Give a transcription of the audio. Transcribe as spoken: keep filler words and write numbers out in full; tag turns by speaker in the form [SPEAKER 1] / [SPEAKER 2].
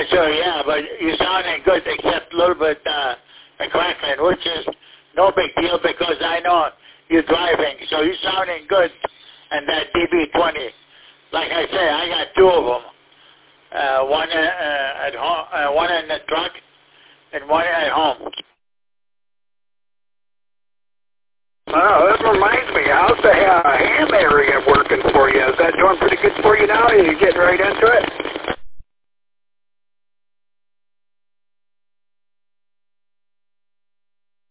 [SPEAKER 1] So, yeah, but you sounding good except a little bit uh, crackling, which is no big deal because I know you're driving. So you're sounding good. And that D B twenty, like I say, I got two of them. Uh, one uh, at home, uh, one in the truck, and one at home.
[SPEAKER 2] Oh, that reminds me. How's the uh, ham area working for you? Is that doing pretty good for you now? Are you getting right into it?